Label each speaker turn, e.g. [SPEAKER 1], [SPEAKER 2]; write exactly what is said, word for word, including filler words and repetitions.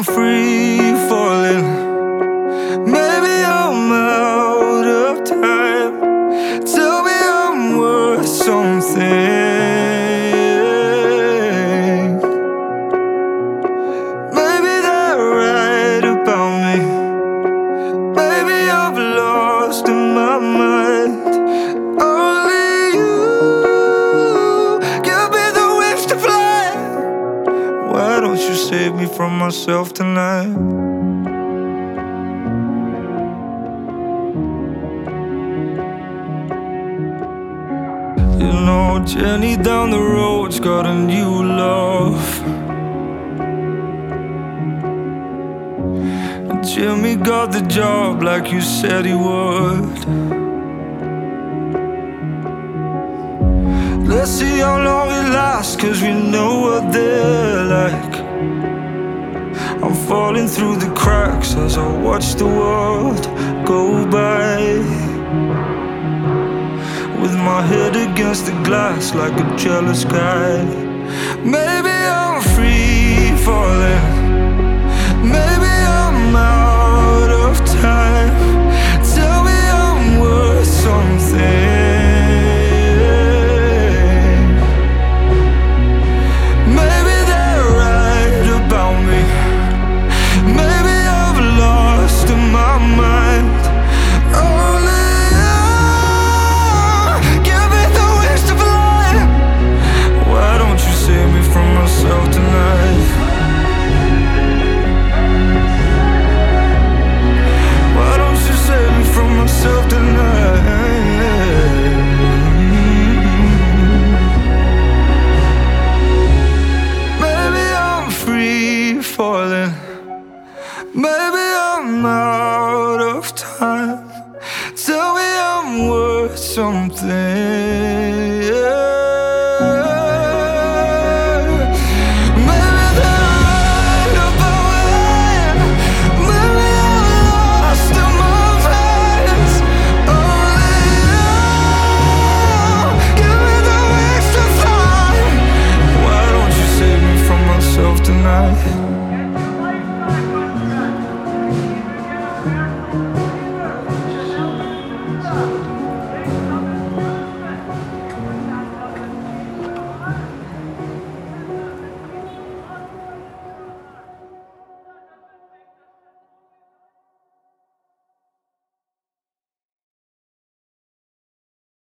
[SPEAKER 1] I'm free falling. Maybe I'm out of time. Tell me I'm worth something. Maybe they're right about me. Maybe I've lost in my mind. Only you give me the wings to fly. Why don't you save me from myself tonight? You know, journey down the road's got a new love. And Jimmy got the job like you said he would. Let's see how long it lasts, cause we know what they're like. I'm falling through the cracks as I watch the world go by, with my head against the glass like a jealous guy. Maybe I'm free falling. Maybe I'm out of time. Tell me I'm worth something. Maybe they're right about me. Maybe I've lost in my mind. Only myself tonight. Why don't you save me from myself tonight? Maybe I'm free falling. Maybe